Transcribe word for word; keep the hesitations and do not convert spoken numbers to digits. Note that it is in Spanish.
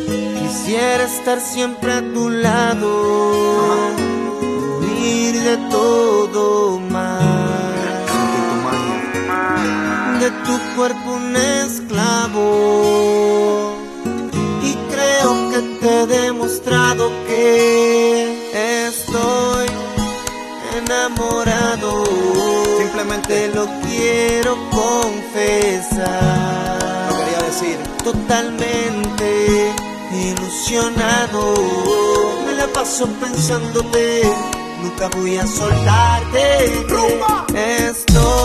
Quisiera estar siempre a tu lado, huir de todo mal, de tu cuerpo un esclavo. Y creo que te he demostrado que estoy enamorado. Simplemente lo quiero confesar. Lo quería decir. Totalmente ilusionado. Me la paso pensándote, nunca voy a soltarte. ¡Rumba! Estoy